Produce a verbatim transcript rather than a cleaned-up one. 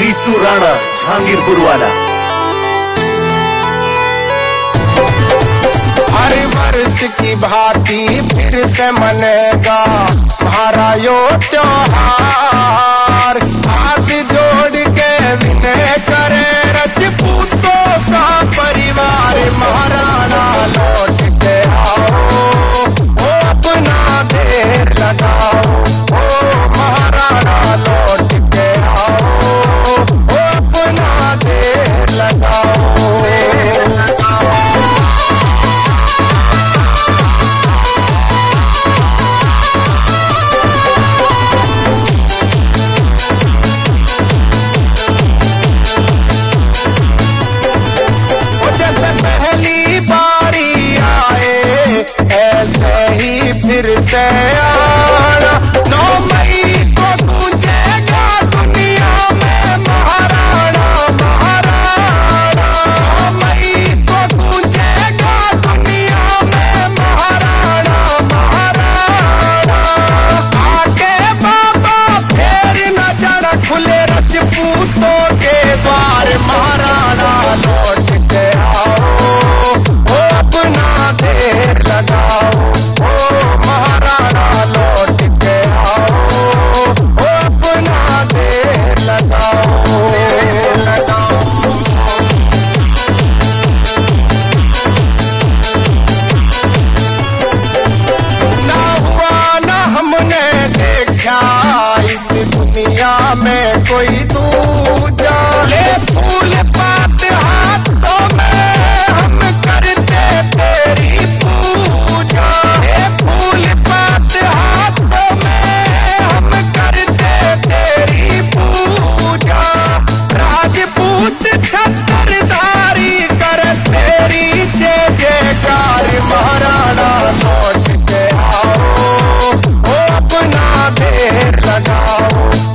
Reissue Rana Jahangirpur वाला। हर वर्ष की भांति फिर से मनेगा हमारा यो त्योहार। हाथ जोड़ के विनय करे रजपूतों का परिवार। महाराणा लौट के आओ, ओ अपना देर लगाओ। ओ महाराणा लौट के आओ, ओ अपना देर लगाओ, देर लगाओ। जैसे पहली बारी आए ऐसे ही फिर से आना। नौ मई को गूंजेगा दुनिया में महाराणा महाराणा। नौ मई को गूंजेगा दुनिया में महाराणा महाराणा। आगे बाबा फेर नजर खुले रजपूतों के द्वार। महाराणा लौट के आओ, ओ अपना देर लगाओ। ओ महाराणा लौट के आओ, ओ अपना देर लगाओ, देर लगाओ। ना हुआ ना हमने देखा इस दुनिया में कोई दूजा। ले फूल पात हाथों में हम करते तेरी पूजा। ले फूल पात हाथों में हम करते तेरी पूजा। राजपूत छत्रधारी कर तेरी जय जयकार। महाराणा लौट के आओ, ओ अपना देर लगाओ।